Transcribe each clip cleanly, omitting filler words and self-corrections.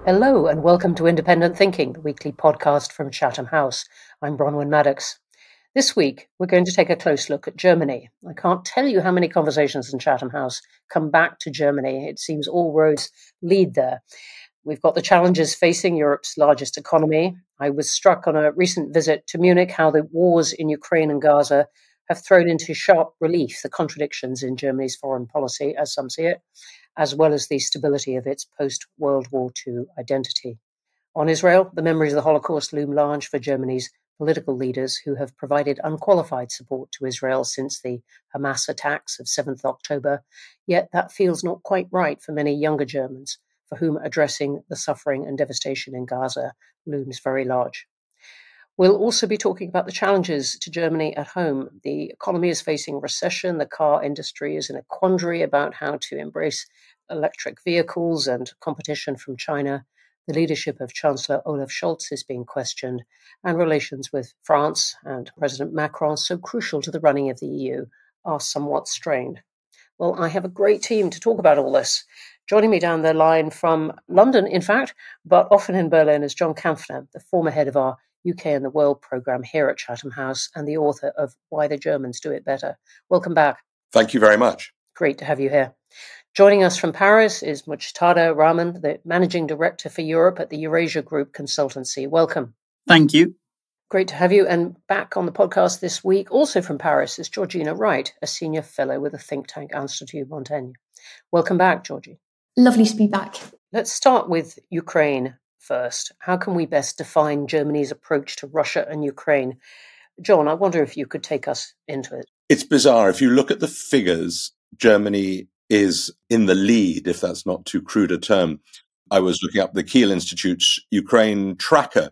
Hello and welcome to Independent Thinking, the weekly podcast from Chatham House. I'm Bronwyn Maddox. This week, we're going to take a close look at Germany. I can't tell you how many conversations in Chatham House come back to Germany. It seems all roads lead there. We've got the challenges facing Europe's largest economy. I was struck on a recent visit to Munich how the wars in Ukraine and Gaza have thrown into sharp relief the contradictions in Germany's foreign policy, as some see it, as well as the stability of its post-World War II identity. On Israel, the memories of the Holocaust loom large for Germany's political leaders who have provided unqualified support to Israel since the Hamas attacks of 7th October, yet that feels not quite right for many younger Germans, for whom addressing the suffering and devastation in Gaza looms very large. We'll also be talking about the challenges to Germany at home. The economy is facing recession. The car industry is in a quandary about how to embrace electric vehicles and competition from China. The leadership of Chancellor Olaf Scholz is being questioned, and relations with France and President Macron, so crucial to the running of the EU, are somewhat strained. Well, I have a great team to talk about all this. Joining me down the line from London, in fact, but often in Berlin, is John Kampfner, the former head of our UK and the World programme here at Chatham House and the author of Why the Germans Do It Better. Welcome back. Thank you very much. Great to have you here. Joining us from Paris is Mujtada Rahman, the Managing Director for Europe at the Eurasia Group Consultancy. Welcome. Thank you. Great to have you. And back on the podcast this week, also from Paris, is Georgina Wright, a Senior Fellow with the think tank Institut Montaigne. Welcome back, Georgie. Lovely to be back. Let's start with Ukraine first. How can we best define Germany's approach to Russia and Ukraine? John, I wonder if you could take us into it. It's bizarre. If you look at the figures, Germany is in the lead, if that's not too crude a term. I was looking up the Kiel Institute's Ukraine tracker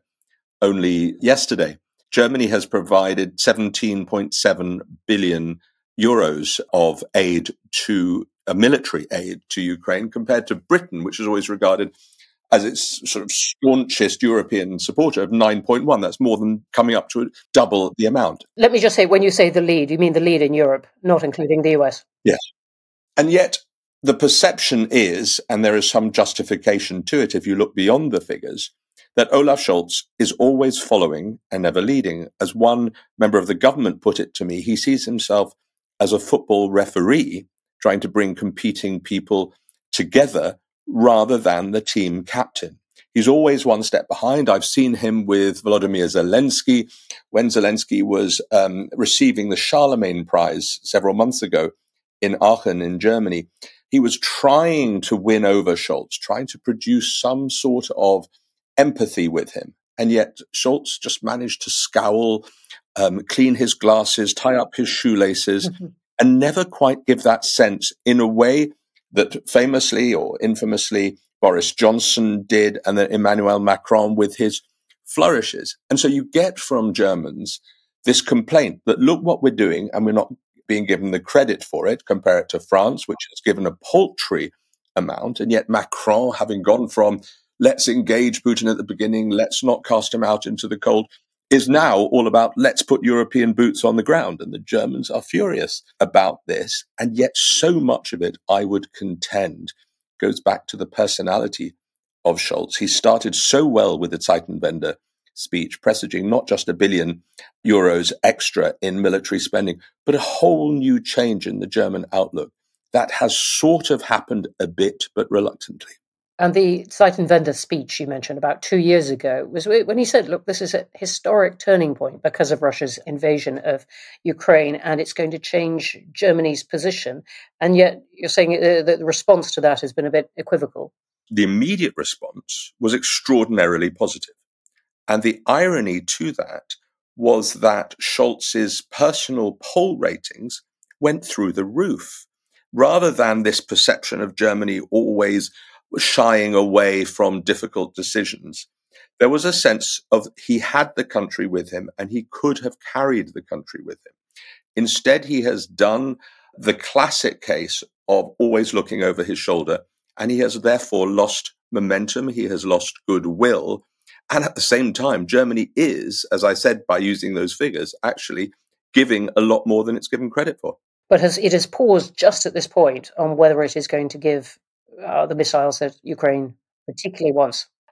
only yesterday. Germany has provided 17.7 billion euros of aid to military aid to Ukraine compared to Britain, which is always regarded as its sort of staunchest European supporter of 9.1. That's more than coming up to double the amount. Let me just say, when you say the lead, you mean the lead in Europe, not including the US. Yes. And yet the perception is, and there is some justification to it if you look beyond the figures, that Olaf Scholz is always following and never leading. As one member of the government put it to me, he sees himself as a football referee trying to bring competing people together rather than the team captain. He's always one step behind. I've seen him with Volodymyr Zelensky when Zelensky was receiving the Charlemagne Prize several months ago in Aachen in Germany. He was trying to win over Scholz, trying to produce some sort of empathy with him. And yet Scholz just managed to scowl, clean his glasses, tie up his shoelaces, and never quite give that sense in a way that famously or infamously Boris Johnson did, and then Emmanuel Macron with his flourishes. And so you get from Germans this complaint that look what we're doing, and we're not being given the credit for it. Compare it to France, which has given a paltry amount, and yet Macron, having gone from let's engage Putin at the beginning, let's not cast him out into the cold, is now all about let's put European boots on the ground. And the Germans are furious about this. And yet so much of it, I would contend, goes back to the personality of Scholz. He started so well with the Zeitenwende speech, presaging not just €1 billion extra in military spending, but a whole new change in the German outlook. That has sort of happened a bit, but reluctantly. And the Zeitenwende speech you mentioned about 2 years ago was when he said, look, this is a historic turning point because of Russia's invasion of Ukraine, and it's going to change Germany's position. And yet you're saying that the response to that has been a bit equivocal. The immediate response was extraordinarily positive. And the irony to that was that Scholz's personal poll ratings went through the roof, rather than this perception of Germany always shying away from difficult decisions. There was a sense of he had the country with him and he could have carried the country with him. Instead, he has done the classic case of always looking over his shoulder, and he has therefore lost momentum. He has lost goodwill. And at the same time, Germany is, as I said, by using those figures, actually giving a lot more than it's given credit for. But it has paused just at this point on whether it is going to give the missiles that Ukraine particularly wants.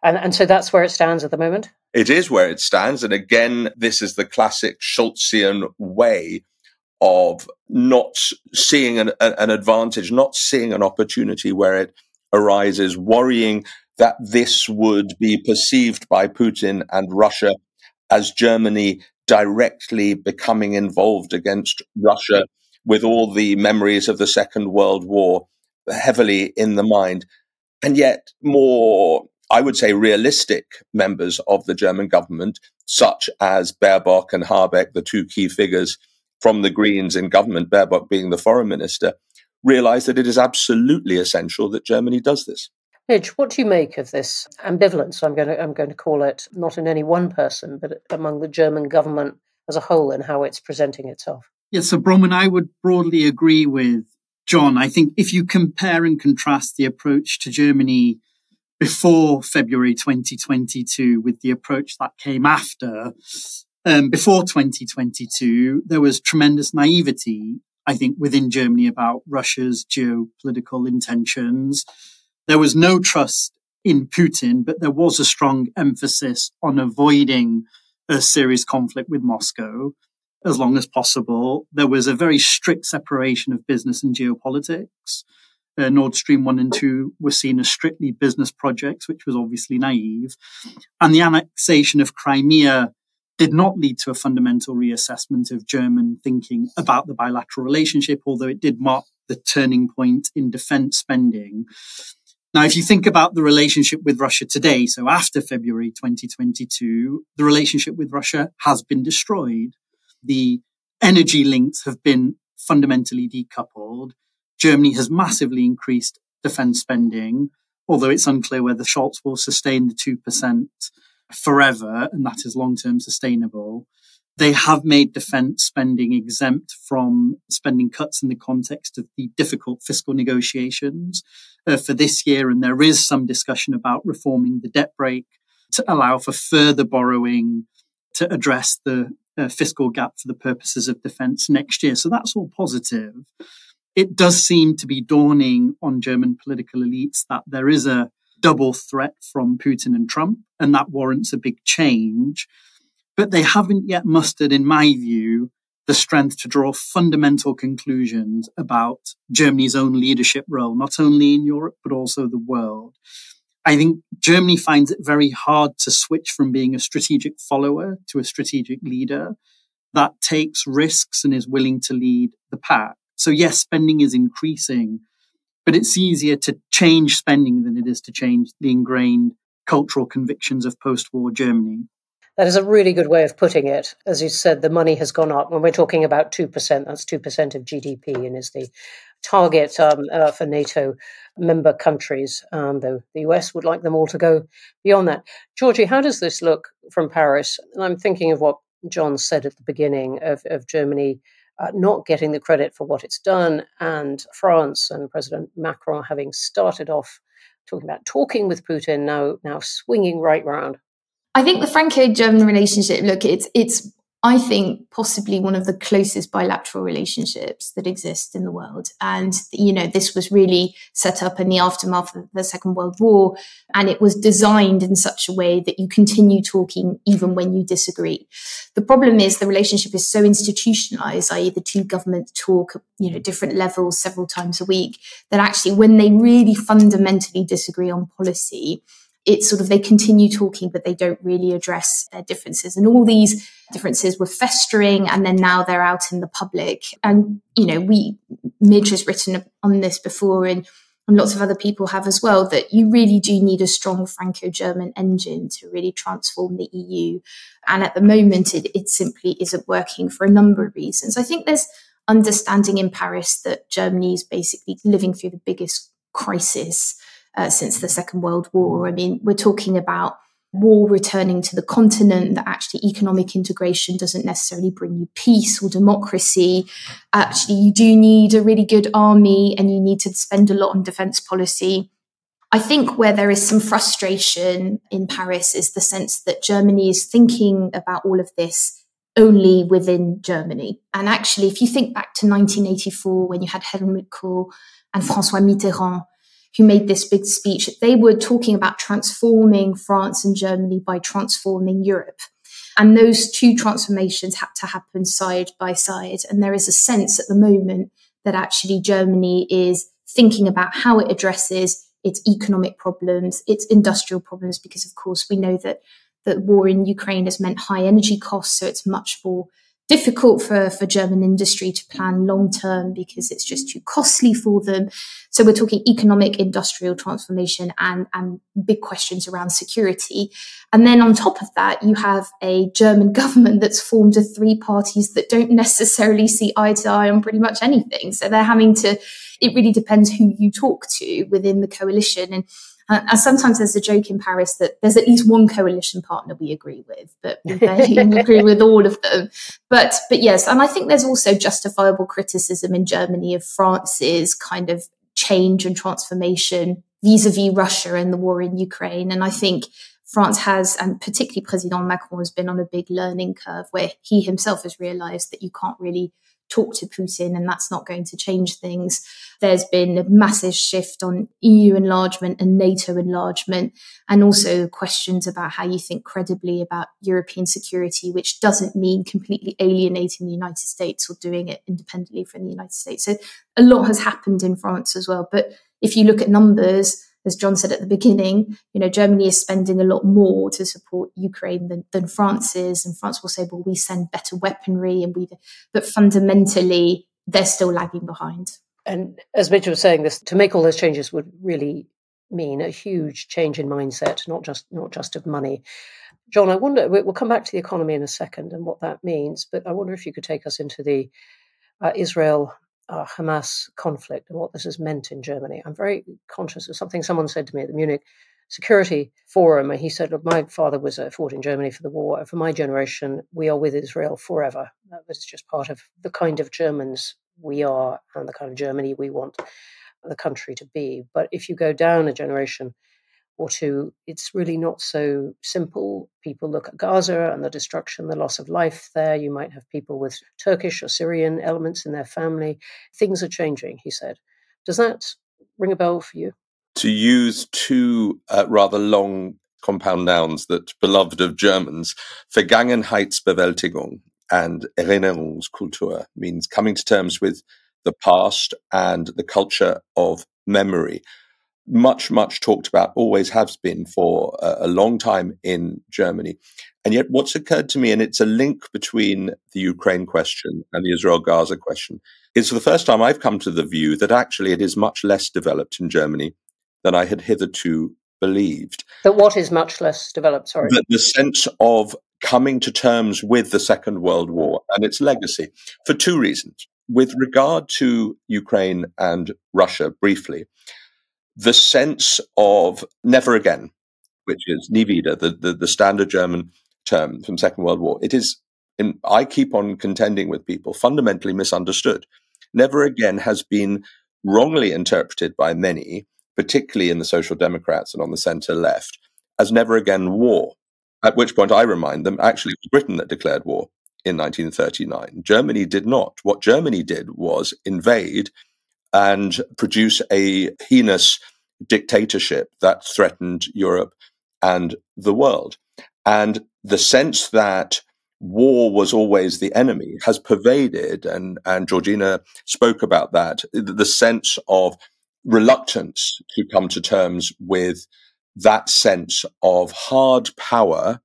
And so that's where it stands at the moment? It is where it stands. And again, this is the classic Scholzian way of not seeing an advantage, not seeing an opportunity where it arises, worrying that this would be perceived by Putin and Russia as Germany directly becoming involved against Russia, with all the memories of the Second World War heavily in the mind. And yet more, I would say, realistic members of the German government, such as Baerbock and Habeck, the two key figures from the Greens in government, Baerbock being the foreign minister, realize that it is absolutely essential that Germany does this. Midge, what do you make of this ambivalence? I'm going to call it, not in any one person, but among the German government as a whole and how it's presenting itself. Yeah, so Bronwyn, I would broadly agree with John. I think if you compare and contrast the approach to Germany before February 2022 with the approach that came after, before 2022, there was tremendous naivety, I think, within Germany about Russia's geopolitical intentions. There was no trust in Putin, but there was a strong emphasis on avoiding a serious conflict with Moscow as long as possible. There was a very strict separation of business and geopolitics. Nord Stream 1 and 2 were seen as strictly business projects, which was obviously naive. And the annexation of Crimea did not lead to a fundamental reassessment of German thinking about the bilateral relationship, although it did mark the turning point in defense spending. Now, if you think about the relationship with Russia today, so after February 2022, the relationship with Russia has been destroyed. The energy links have been fundamentally decoupled. Germany has massively increased defense spending, although it's unclear whether Scholz will sustain the 2% forever, and that is long-term sustainable. They have made defense spending exempt from spending cuts in the context of the difficult fiscal negotiations for this year. And there is some discussion about reforming the debt brake to allow for further borrowing to address the fiscal gap for the purposes of defense next year. So that's all positive. It does seem to be dawning on German political elites that there is a double threat from Putin and Trump, and that warrants a big change. But they haven't yet mustered, in my view, the strength to draw fundamental conclusions about Germany's own leadership role, not only in Europe, but also the world. I think Germany finds it very hard to switch from being a strategic follower to a strategic leader that takes risks and is willing to lead the pack. So yes, spending is increasing, but it's easier to change spending than it is to change the ingrained cultural convictions of post-war Germany. That is a really good way of putting it. As you said, the money has gone up. When we're talking about 2%, that's 2% of GDP and is the target for NATO member countries, though the US would like them all to go beyond that. Georgie, how does this look from Paris? And I'm thinking of what John said at the beginning of Germany not getting the credit for what it's done, and France and President Macron having started off talking with Putin, now swinging right round. I think the Franco-German relationship, look, it's I think possibly one of the closest bilateral relationships that exist in the world. And, this was really set up in the aftermath of the Second World War. And it was designed in such a way that you continue talking even when you disagree. The problem is the relationship is so institutionalized, i.e. the two governments talk, different levels several times a week, that actually when they really fundamentally disagree on policy, it's sort of they continue talking, but they don't really address their differences. And all these differences were festering, and then now they're out in the public. And, Midge has written on this before, and lots of other people have as well, that you really do need a strong Franco-German engine to really transform the EU. And at the moment, it simply isn't working for a number of reasons. I think there's understanding in Paris that Germany is basically living through the biggest crisis since the Second World War. I mean, we're talking about war returning to the continent, that actually economic integration doesn't necessarily bring you peace or democracy. Actually, you do need a really good army and you need to spend a lot on defense policy. I think where there is some frustration in Paris is the sense that Germany is thinking about all of this only within Germany. And actually, if you think back to 1984, when you had Helmut Kohl and François Mitterrand, who made this big speech. They were talking about transforming France and Germany by transforming Europe. And those two transformations had to happen side by side. And there is a sense at the moment that actually Germany is thinking about how it addresses its economic problems, its industrial problems, because of course we know that the war in Ukraine has meant high energy costs. So it's much more difficult for German industry to plan long term because it's just too costly for them. So we're talking economic, industrial transformation and big questions around security. And then on top of that, you have a German government that's formed of three parties that don't necessarily see eye to eye on pretty much anything. So they're having to, it really depends who you talk to within the coalition. And sometimes there's a joke in Paris that there's at least one coalition partner we agree with, but we barely agree with all of them. But yes, and I think there's also justifiable criticism in Germany of France's kind of change and transformation vis-a-vis Russia and the war in Ukraine. And I think France has, and particularly President Macron, has been on a big learning curve where he himself has realized that you can't really talk to Putin and that's not going to change things. There's been a massive shift on EU enlargement and NATO enlargement, and also questions about how you think credibly about European security, which doesn't mean completely alienating the United States or doing it independently from the United States. So a lot has happened in France as well. But if you look at numbers, as John said at the beginning, Germany is spending a lot more to support Ukraine than France is. And France will say, well, we send better weaponry, but fundamentally, they're still lagging behind. And as Mitchell was saying, this to make all those changes would really mean a huge change in mindset, not just of money. John, I wonder, we'll come back to the economy in a second and what that means, but I wonder if you could take us into the Israel Hamas conflict and what this has meant in Germany. I'm very conscious of something someone said to me at the Munich Security Forum, and he said, look, my father fought in Germany for the war, and for my generation, we are with Israel forever. That was just part of the kind of Germans we are and the kind of Germany we want the country to be. But if you go down a generation or two, it's really not so simple. People look at Gaza and the destruction, the loss of life there. You might have people with Turkish or Syrian elements in their family. Things are changing, he said. Does that ring a bell for you? To use two rather long compound nouns that beloved of Germans, Vergangenheitsbewältigung and Erinnerungskultur means coming to terms with the past and the culture of memory. Much talked about, always has been for a long time in Germany. And yet what's occurred to me, and it's a link between the Ukraine question and the Israel-Gaza question, is for the first time I've come to the view that actually it is much less developed in Germany than I had hitherto believed. But what is much less developed? Sorry. The sense of coming to terms with the Second World War and its legacy, for two reasons. With regard to Ukraine and Russia, briefly, the sense of never again, which is nie wieder, the standard German term from Second World War, it is, I keep on contending with people, fundamentally misunderstood. Never again has been wrongly interpreted by many, particularly in the Social Democrats and on the centre left, as never again war. At which point I remind them, actually, it was Britain that declared war in 1939. Germany did not. What Germany did was invade and produce a heinous dictatorship that threatened Europe and the world. And the sense that war was always the enemy has pervaded, and Georgina spoke about that, the sense of reluctance to come to terms with that sense of hard power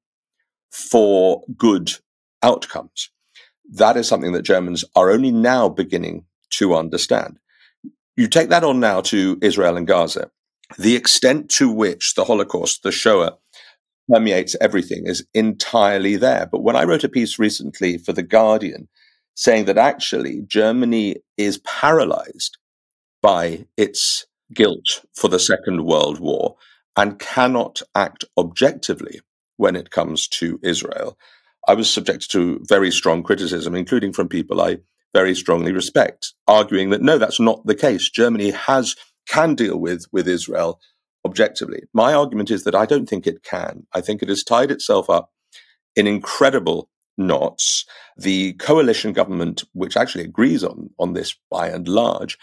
for good outcomes. That is something that Germans are only now beginning to understand. You take that on now to Israel and Gaza. The extent to which the Holocaust, the Shoah, permeates everything is entirely there. But when I wrote a piece recently for The Guardian saying that actually Germany is paralyzed by its guilt for the Second World War and cannot act objectively when it comes to Israel, I was subjected to very strong criticism, including from people I very strongly respect, arguing that no, that's not the case. Germany can deal with Israel objectively. My argument is that I don't think it can. I think it has tied itself up in incredible knots. The coalition government, which actually agrees on this by and large,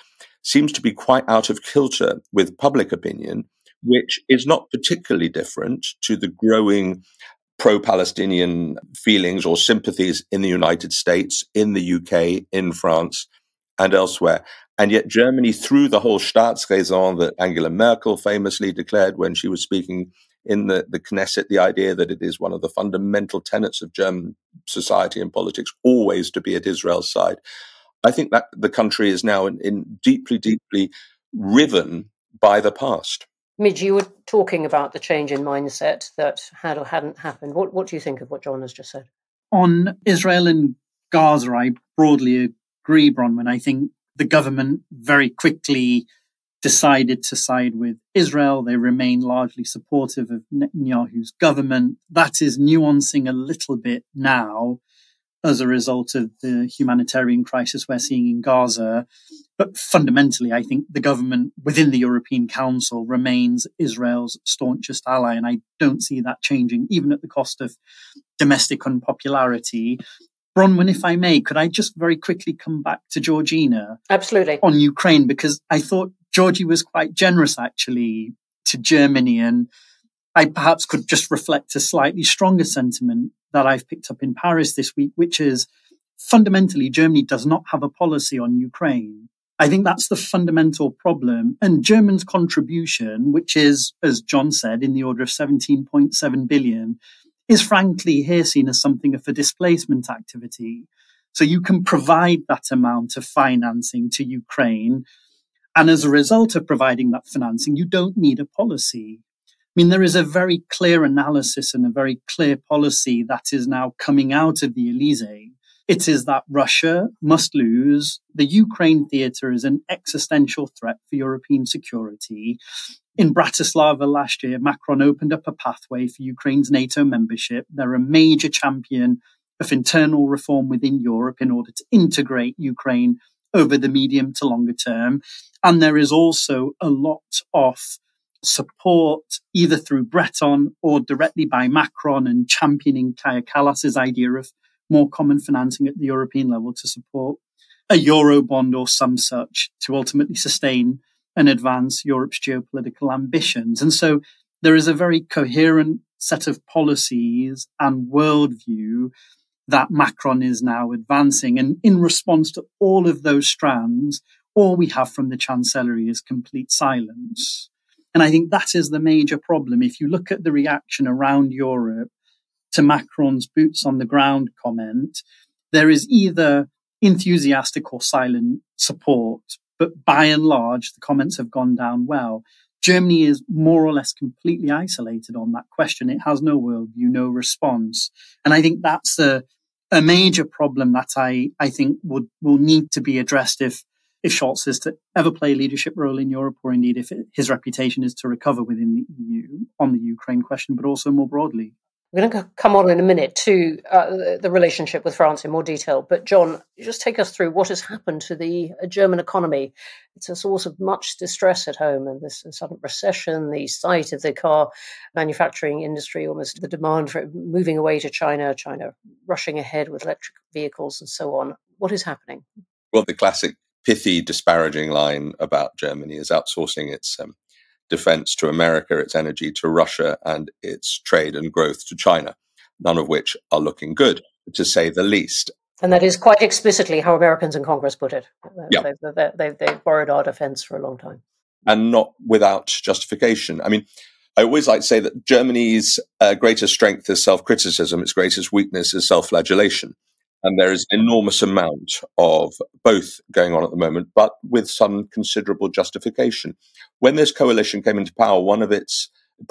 seems to be quite out of kilter with public opinion, which is not particularly different to the growing pro-Palestinian feelings or sympathies in the United States, in the UK, in France, and elsewhere. And yet Germany, through the whole Staatsräson that Angela Merkel famously declared when she was speaking in the Knesset, the idea that it is one of the fundamental tenets of German society and politics always to be at Israel's side. I think that the country is now in deeply, deeply riven by the past. Midge, you were talking about the change in mindset that had or hadn't happened. What do you think of what John has just said? On Israel and Gaza, I broadly agree, Bronwyn. I think the government very quickly decided to side with Israel. They remain largely supportive of Netanyahu's government. That is nuancing a little bit now as a result of the humanitarian crisis we're seeing in Gaza. But fundamentally, I think the government within the European Council remains Israel's staunchest ally, and I don't see that changing, even at the cost of domestic unpopularity. Bronwyn, if I may, could I just very quickly come back to Georgina? Absolutely. On Ukraine, because I thought Georgie was quite generous, actually, to Germany, and I perhaps could just reflect a slightly stronger sentiment that I've picked up in Paris this week, which is fundamentally Germany does not have a policy on Ukraine. I think that's the fundamental problem. And Germany's contribution, which is, as John said, in the order of 17.7 billion, is frankly here seen as something of a displacement activity. So you can provide that amount of financing to Ukraine. And as a result of providing that financing, you don't need a policy. I mean, there is a very clear analysis and a very clear policy that is now coming out of the Elysee. It is that Russia must lose. The Ukraine theater is an existential threat for European security. In Bratislava last year, Macron opened up a pathway for Ukraine's NATO membership. They're a major champion of internal reform within Europe in order to integrate Ukraine over the medium to longer term. And there is also a lot of support, either through Breton or directly by Macron and championing Kaja Kallas's idea of more common financing at the European level to support a Eurobond or some such to ultimately sustain and advance Europe's geopolitical ambitions. And so there is a very coherent set of policies and worldview that Macron is now advancing. And in response to all of those strands, all we have from the Chancellery is complete silence. And I think that is the major problem. If you look at the reaction around Europe to Macron's boots on the ground comment, there is either enthusiastic or silent support. But by and large, the comments have gone down well. Germany is more or less completely isolated on that question. It has no worldview, no response. And I think that's a major problem that I think will need to be addressed if Scholz is to ever play a leadership role in Europe, or indeed if his reputation is to recover within the EU on the Ukraine question, but also more broadly. We're going to come on in a minute to the relationship with France in more detail. But John, just take us through what has happened to the German economy. It's a source of much distress at home, and this sudden recession, the sight of the car manufacturing industry, almost the demand for it moving away to China rushing ahead with electric vehicles and so on. What is happening? Well, the classic pithy, disparaging line about Germany is outsourcing its defense to America, its energy to Russia, and its trade and growth to China, none of which are looking good, to say the least. And that is quite explicitly how Americans in Congress put it. Yeah. They've borrowed our defense for a long time. And not without justification. I mean, I always like to say that Germany's greatest strength is self-criticism. Its greatest weakness is self-flagellation. And there is an enormous amount of both going on at the moment, but with some considerable justification. When this coalition came into power, one of its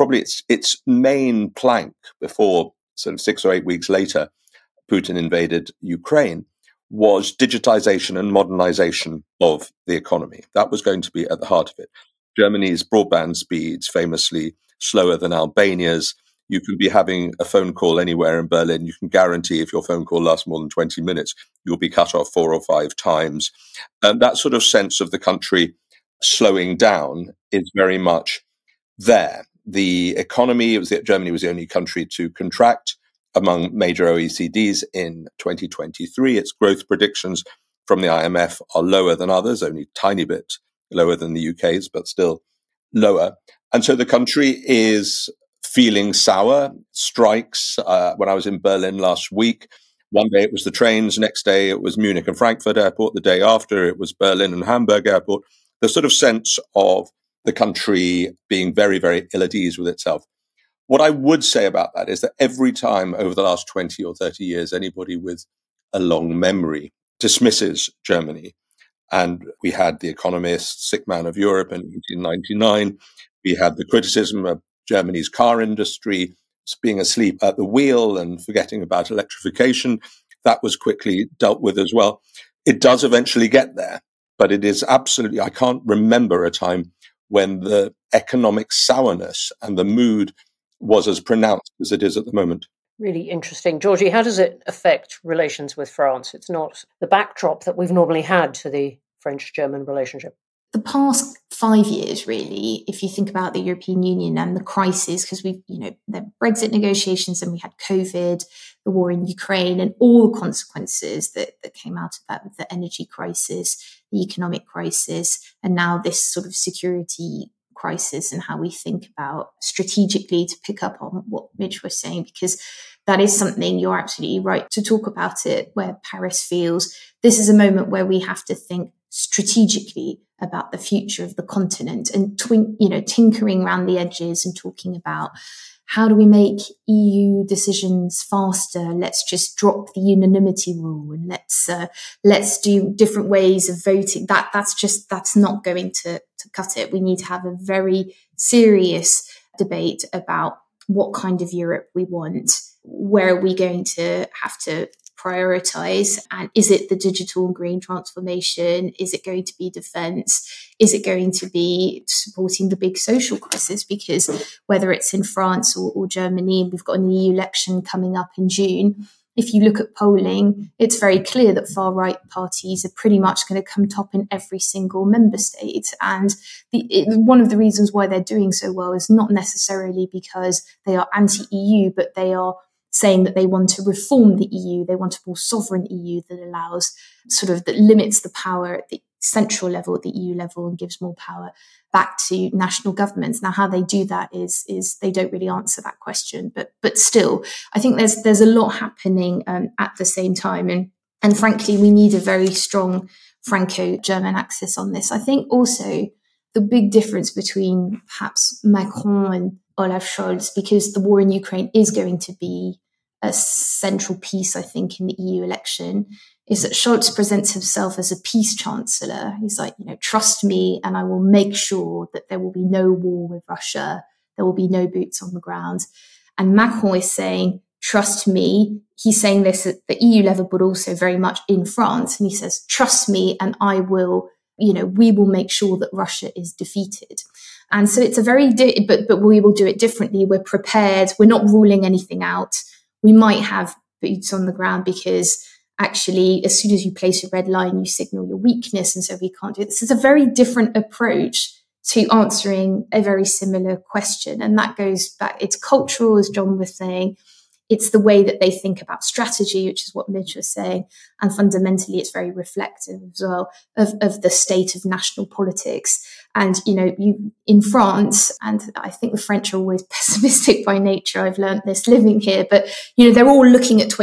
main plank before sort of 6 or 8 weeks later, Putin invaded Ukraine, was digitization and modernization of the economy. That was going to be at the heart of it. Germany's broadband speeds famously slower than Albania's. You can be having a phone call anywhere in Berlin. You can guarantee if your phone call lasts more than 20 minutes, you'll be cut off 4 or 5 times. And that sort of sense of the country slowing down is very much there. The economy, Germany was the only country to contract among major OECDs in 2023. Its growth predictions from the IMF are lower than others, only a tiny bit lower than the UK's, but still lower. And so the country is feeling sour. Strikes. When I was in Berlin last week, one day it was the trains, next day it was Munich and Frankfurt airport, the day after it was Berlin and Hamburg airport. The sort of sense of the country being very, very ill at ease with itself. What I would say about that is that every time over the last 20 or 30 years, anybody with a long memory dismisses Germany. And we had The Economist, Sick Man of Europe in 1999. We had the criticism of Germany's car industry being asleep at the wheel and forgetting about electrification. That was quickly dealt with as well. It does eventually get there, but it is absolutely, I can't remember a time when the economic sourness and the mood was as pronounced as it is at the moment. Really interesting. Georgie, how does it affect relations with France? It's not the backdrop that we've normally had to the French-German relationship. The past 5 years, really, if you think about the European Union and the crisis, because we've, the Brexit negotiations and we had COVID, the war in Ukraine, and all the consequences that came out of that with the energy crisis, the economic crisis, and now this sort of security crisis, and how we think about strategically, to pick up on what Midge was saying, because that is something, you're absolutely right to talk about it, where Paris feels this is a moment where we have to think strategically about the future of the continent and tinkering around the edges and talking about how do we make EU decisions faster? Let's just drop the unanimity rule and let's do different ways of voting. That's not going to cut it. We need to have a very serious debate about what kind of Europe we want. Where are we going to have to prioritize? And is it the digital and green transformation? Is it going to be defense? Is it going to be supporting the big social crisis? Because whether it's in France or Germany, we've got an EU election coming up in June. If you look at polling, it's very clear that far-right parties are pretty much going to come top in every single member state. And one of the reasons why they're doing so well is not necessarily because they are anti-EU, but they are saying that they want to reform the EU. They want a more sovereign EU that limits the power at the central level, at the EU level, and gives more power back to national governments. Now, how they do that is they don't really answer that question. But still, I think there's a lot happening at the same time. And frankly, we need a very strong Franco-German axis on this. I think also the big difference between perhaps Macron and Olaf Scholz, because the war in Ukraine is going to be a central piece, I think, in the EU election, is that Scholz presents himself as a peace chancellor. He's like, trust me, and I will make sure that there will be no war with Russia. There will be no boots on the ground. And Macron is saying, trust me. He's saying this at the EU level, but also very much in France. And he says, trust me, and I will, we will make sure that Russia is defeated. And so it's but we will do it differently. We're prepared. We're not ruling anything out. We might have boots on the ground because actually, as soon as you place a red line, you signal your weakness. And so we can't do it. This is a very different approach to answering a very similar question. And that goes back, it's cultural, as John was saying. It's the way that they think about strategy, which is what Midge was saying. And fundamentally, it's very reflective as well of the state of national politics. And, you in France, and I think the French are always pessimistic by nature. I've learned this living here, but, they're all looking at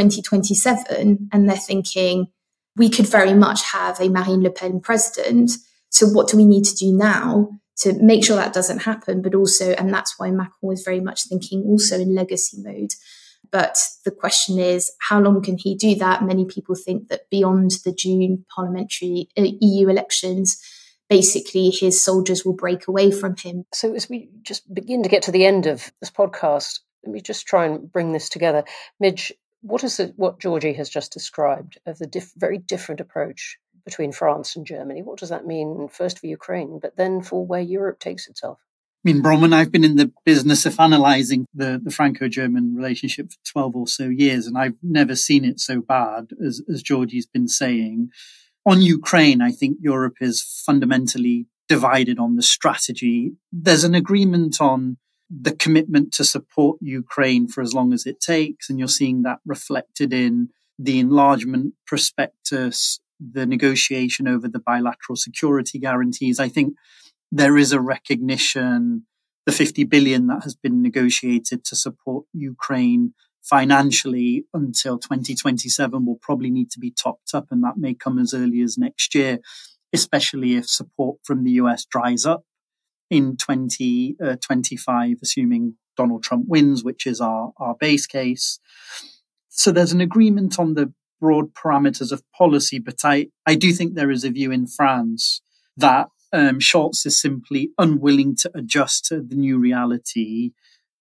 2027 and they're thinking, we could very much have a Marine Le Pen president. So what do we need to do now to make sure that doesn't happen? But also, and that's why Macron was very much thinking also in legacy mode. But the question is, how long can he do that? Many people think that beyond the June parliamentary EU elections, basically his soldiers will break away from him. So as we just begin to get to the end of this podcast, let me just try and bring this together. Midge, what is what Georgie has just described of the very different approach between France and Germany? What does that mean, first for Ukraine, but then for where Europe takes itself? Bronwyn, I've been in the business of analysing the Franco-German relationship for 12 or so years, and I've never seen it so bad as Georgie's been saying. On Ukraine, I think Europe is fundamentally divided on the strategy. There's an agreement on the commitment to support Ukraine for as long as it takes, and you're seeing that reflected in the enlargement prospectus, the negotiation over the bilateral security guarantees, I think there is a recognition the 50 billion that has been negotiated to support Ukraine financially until 2027 will probably need to be topped up, and that may come as early as next year, especially if support from the US dries up in 2025, assuming Donald Trump wins, which is our base case. So there's an agreement on the broad parameters of policy, but I do think there is a view in France that Scholz is simply unwilling to adjust to the new reality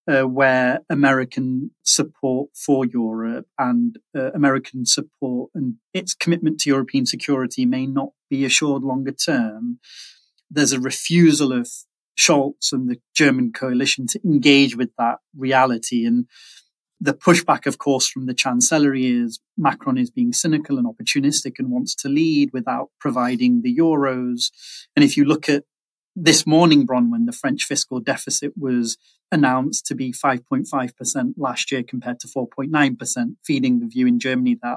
where American support for Europe and American support and its commitment to European security may not be assured longer term. There's a refusal of Scholz and the German coalition to engage with that reality. And the pushback, of course, from the Chancellery is Macron is being cynical and opportunistic and wants to lead without providing the euros. And if you look at this morning, Bronwyn, the French fiscal deficit was announced to be 5.5% last year compared to 4.9%, feeding the view in Germany that,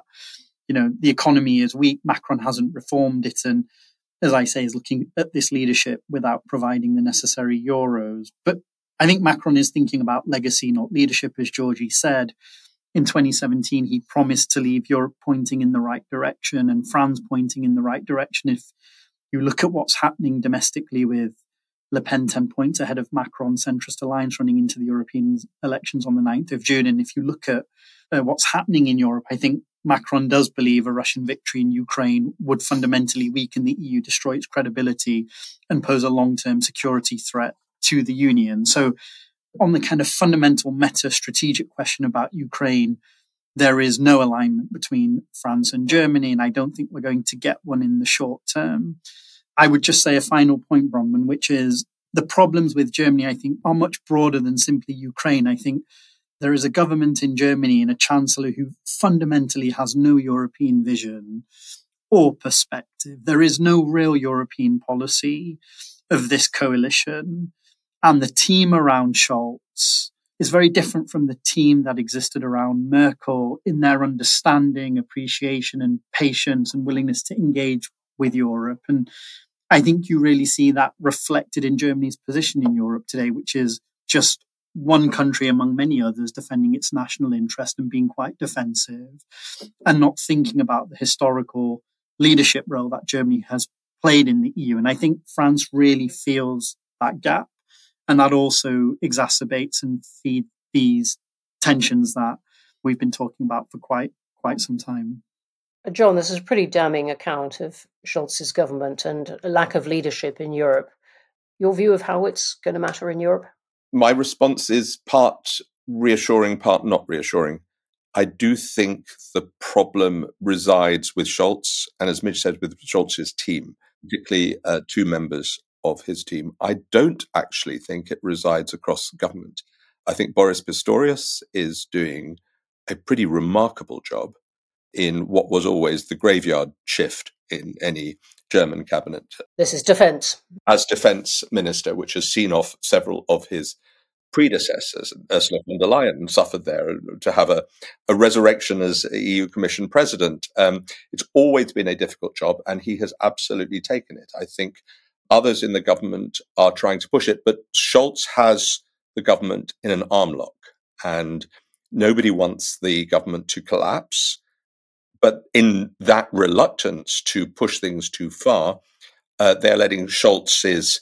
the economy is weak. Macron hasn't reformed it. And as I say, is looking at this leadership without providing the necessary euros. But I think Macron is thinking about legacy, not leadership, as Georgie said. In 2017, he promised to leave Europe pointing in the right direction and France pointing in the right direction. If you look at what's happening domestically with Le Pen 10 points ahead of Macron, centrist alliance running into the European elections on the 9th of June. And if you look at what's happening in Europe, I think Macron does believe a Russian victory in Ukraine would fundamentally weaken the EU, destroy its credibility, and pose a long-term security threat to the Union. So on the kind of fundamental meta-strategic question about Ukraine, there is no alignment between France and Germany, and I don't think we're going to get one in the short term. I would just say a final point, Bronwyn, which is the problems with Germany, I think, are much broader than simply Ukraine. I think there is a government in Germany and a chancellor who fundamentally has no European vision or perspective. There is no real European policy of this coalition. And the team around Scholz is very different from the team that existed around Merkel in their understanding, appreciation, and patience and willingness to engage with Europe. And I think you really see that reflected in Germany's position in Europe today, which is just one country among many others defending its national interest and being quite defensive and not thinking about the historical leadership role that Germany has played in the EU. And I think France really feels that gap. And that also exacerbates and feeds these tensions that we've been talking about for quite some time. John, this is a pretty damning account of Scholz's government and a lack of leadership in Europe. Your view of how it's going to matter in Europe? My response is part reassuring, part not reassuring. I do think the problem resides with Scholz, and as Midge said, with Scholz's team, particularly two members of his team. I don't actually think it resides across government. I think Boris Pistorius is doing a pretty remarkable job in what was always the graveyard shift in any German cabinet. This is defence. As defence minister, which has seen off several of his predecessors. Ursula von der Leyen suffered there to have a resurrection as EU Commission president. It's always been a difficult job, and he has absolutely taken it. I think others in the government are trying to push it, but Scholz has the government in an arm lock, and nobody wants the government to collapse. But in that reluctance to push things too far, they're letting Scholz's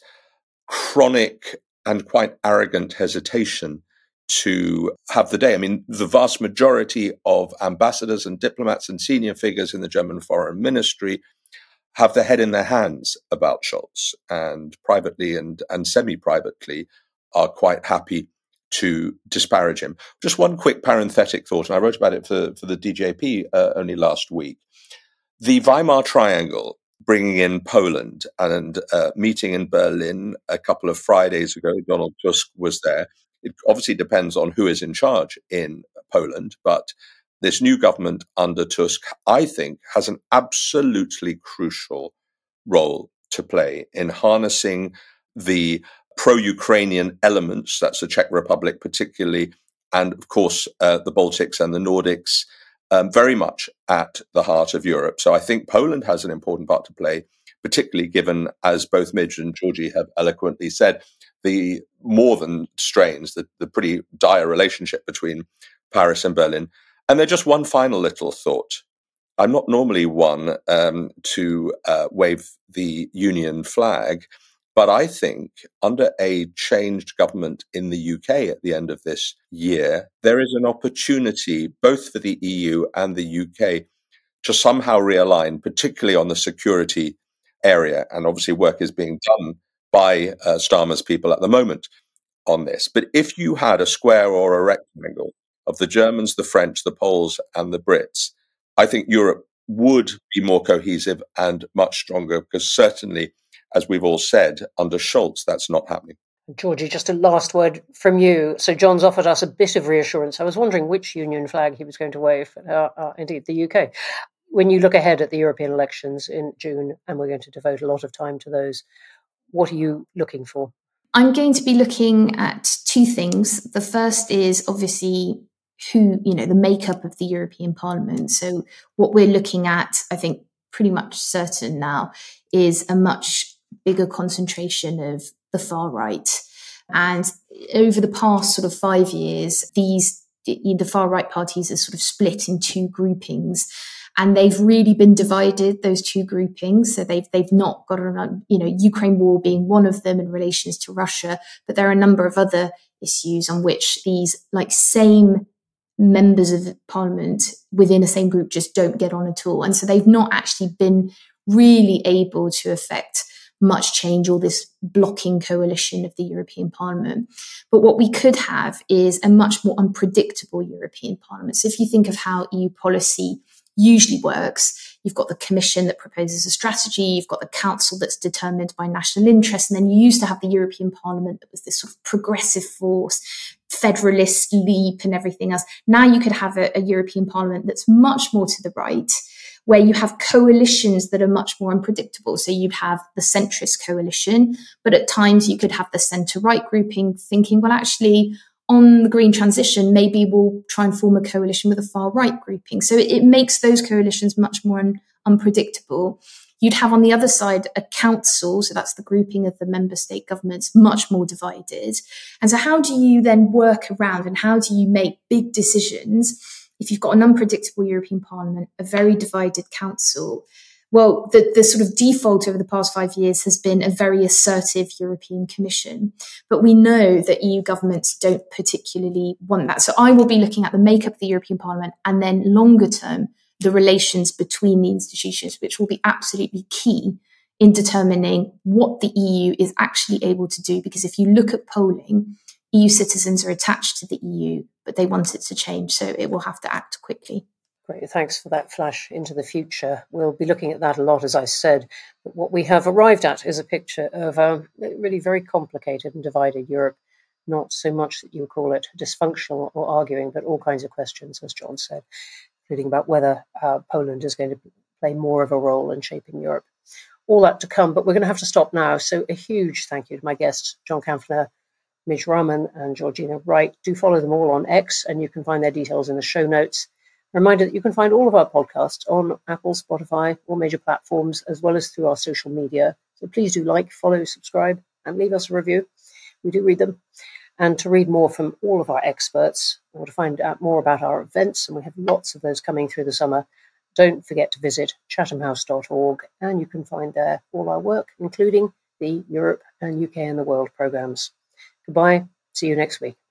chronic and quite arrogant hesitation to have the day. I mean, the vast majority of ambassadors and diplomats and senior figures in the German foreign ministry have their head in their hands about Scholz, and privately and semi-privately are quite happy to disparage him. Just one quick parenthetic thought, and I wrote about it for the DJP only last week. The Weimar Triangle, bringing in Poland and meeting in Berlin a couple of Fridays ago, Donald Tusk was there. It obviously depends on who is in charge in Poland, but this new government under Tusk, I think, has an absolutely crucial role to play in harnessing the pro-Ukrainian elements, that's the Czech Republic particularly, and of course the Baltics and the Nordics, very much at the heart of Europe. So I think Poland has an important part to play, particularly given, as both Midge and Georgie have eloquently said, the more than strains, the pretty dire relationship between Paris and Berlin. And then just one final little thought. I'm not normally one to wave the Union flag, but I think under a changed government in the UK at the end of this year, there is an opportunity both for the EU and the UK to somehow realign, particularly on the security area. And obviously work is being done by Starmer's people at the moment on this. But if you had a square or a rectangle of the Germans, the French, the Poles, and the Brits, I think Europe would be more cohesive and much stronger, because certainly, as we've all said, under Scholz, that's not happening. Georgie, just a last word from you. So John's offered us a bit of reassurance. I was wondering which Union flag he was going to wave. Indeed, the UK. When you look ahead at the European elections in June, and we're going to devote a lot of time to those, what are you looking for? I'm going to be looking at two things. The first is obviously the makeup of the European Parliament. So what we're looking at, I think pretty much certain now, is a much bigger concentration of the far right. And over the past sort of 5 years, the far right parties are sort of split in two groupings. And they've really been divided, those two groupings. So they've not got Ukraine war being one of them in relations to Russia, but there are a number of other issues on which these same members of parliament within the same group just don't get on at all. And so they've not actually been really able to affect much change or this blocking coalition of the European Parliament. But what we could have is a much more unpredictable European Parliament. So if you think of how EU policy usually works, you've got the Commission that proposes a strategy, you've got the Council that's determined by national interest, and then you used to have the European Parliament that was this sort of progressive force, federalist leap and everything else. Now you could have a European Parliament that's much more to the right, where you have coalitions that are much more unpredictable. So you'd have the centrist coalition, but at times you could have the centre-right grouping thinking, well, actually, on the green transition, maybe we'll try and form a coalition with a far-right grouping. So it makes those coalitions much more unpredictable. You'd have on the other side a council, so that's the grouping of the member state governments, much more divided. And so how do you then work around and how do you make big decisions if you've got an unpredictable European Parliament, a very divided council? Well, the sort of default over the past 5 years has been a very assertive European Commission. But we know that EU governments don't particularly want that. So I will be looking at the makeup of the European Parliament and then longer term, the relations between the institutions, which will be absolutely key in determining what the EU is actually able to do. Because if you look at polling, EU citizens are attached to the EU, but they want it to change. So it will have to act quickly. Great, thanks for that flash into the future. We'll be looking at that a lot, as I said. But what we have arrived at is a picture of a really very complicated and divided Europe. Not so much that you would call it dysfunctional or arguing, but all kinds of questions, as John said, including about whether Poland is going to play more of a role in shaping Europe. All that to come, but we're going to have to stop now. So a huge thank you to my guests, John Kampfner, Midge Rahman, and Georgina Wright. Do follow them all on X, and you can find their details in the show notes. Reminder that you can find all of our podcasts on Apple, Spotify, or major platforms, as well as through our social media. So please do like, follow, subscribe, and leave us a review. We do read them. And to read more from all of our experts, or to find out more about our events, and we have lots of those coming through the summer, don't forget to visit chathamhouse.org, and you can find there all our work, including the Europe and UK and the World programs. Goodbye. See you next week.